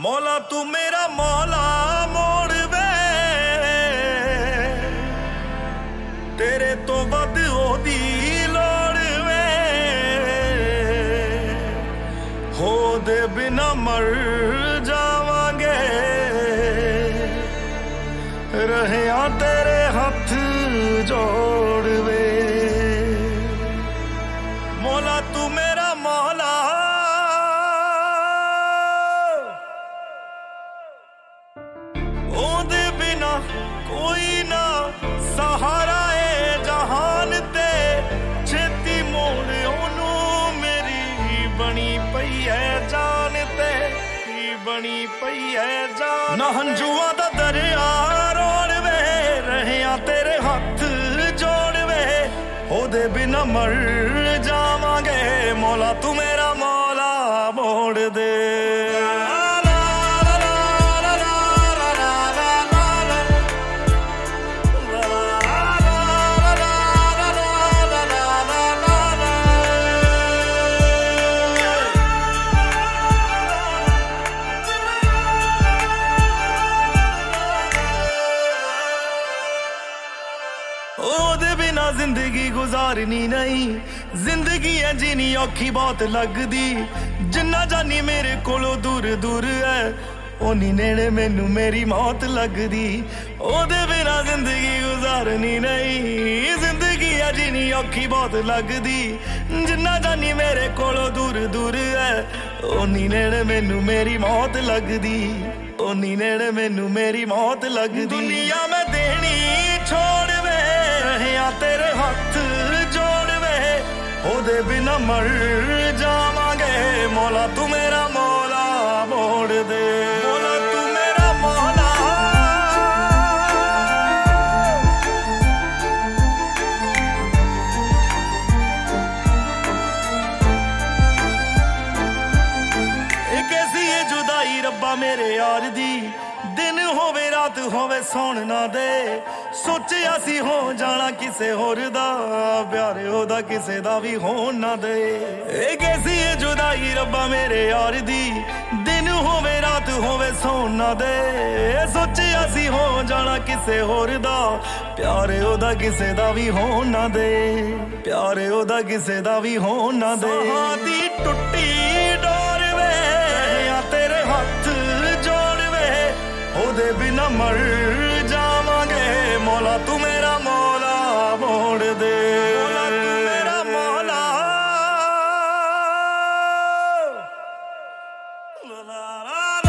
मौला तू मेरा मौला मोड़ वे तेरे तो वध ओदी लोड़ वे हो दे बिना मर जावांगे रहिया तेरे हथ जोड़ वे मौला तू मेरा मौला ओदे बिना कोई ना सहारा है जहान ते छेती मोड़ ओनू मेरी बनी पई है जान ते बनी पई है जान ना हंजुआ दा दरिया रोड़ वे रहिया तेरे हथ जोड़ वे ओदे बिना मर जावांगे मौला तू मेरा मौला मोड़ दे ओदे बिना जिंदगी गुजारनी नहीं जिंदगी है जीनी औखी बहुत लगदी जिन्ना जानी मेरे कोलों दूर दूर है ओनी नेड़े मैनू मेरी मौत लगदी ओदे बिना जिंदगी गुजारनी नहीं जिंदगी है जीनी औखी बहुत लगदी जिन्ना जानी मेरे कोलों दूर दूर है ओनी नेड़े मैनू मेरी मौत लगदी ओनी नेड़े मैनू मेरी मौत लगदी दुनिया में देनी छोड़ वे रहिया तेरे हथ जोड़ वे ओदे बिना मर जावांगे मौला तू मेरा मौला मोड़ दे मौला तू मेरा मौला एक ऐसी है जुदाई रब्बा मेरे यार दी दिन होवे रात होवे सौण ना दे सोचिया सी हो जाना किसे होर दा प्यार ओदा किसे दा भी होण ना दे ए कैसी है जुदाई रब्बा मेरे यार दी दिन होवे रात होवे सौण ना दे सोचिया सी हो जाना किसे होर दा प्यार ओदा किसे दा भी होण ना दे प्यार ओदा किसे दा भी होण ना दे साहां दी टुट्टी डोर वे या तेरे हथ जोड़ वे ओदे बिना मर जावांगे मौला तू मेरा मौला मोड़ दे मौला तू मेरा मौला ला ला ला